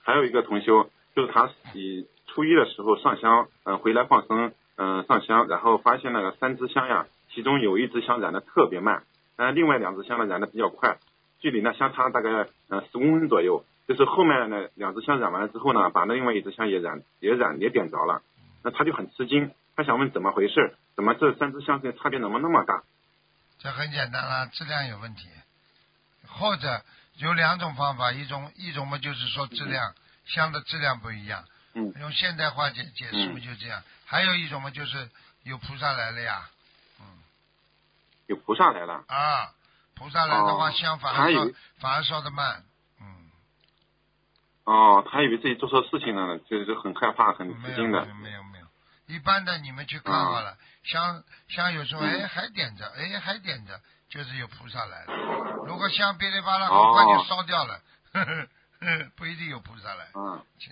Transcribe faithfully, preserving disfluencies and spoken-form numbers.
还有一个同修，就是他以初一的时候上香，嗯、呃，回来放生，嗯、呃，上香，然后发现那个三支香呀，其中有一支香燃的特别慢，但另外两支香呢燃的比较快，距离呢相差大概呃十公分左右。就是后面呢两支香燃完了之后呢，把那另外一支香也燃也燃也点着了，那他就很吃惊，他想问怎么回事，怎么这三支香这差别怎么那么大？ 这很简单了，质量有问题，或者有两种方法，一种一种嘛就是说质量，香的质量不一样， 嗯， 用现代化解解释嘛就这样，还有一种嘛就是有菩萨来了呀，嗯， 有菩萨来了啊，菩萨来的话， 哦香反而烧他以为反而烧得慢，嗯， 哦，他以为自己做错事情了，就是很害怕很没吃惊的。 有没有没有没有，一般的你们去看好了，香香有时候哎嗯还点着，哎还点着，就是有菩萨来了。如果香噼里啪啦很快就哦烧掉了，呵呵呵，不一定有菩萨来。 嗯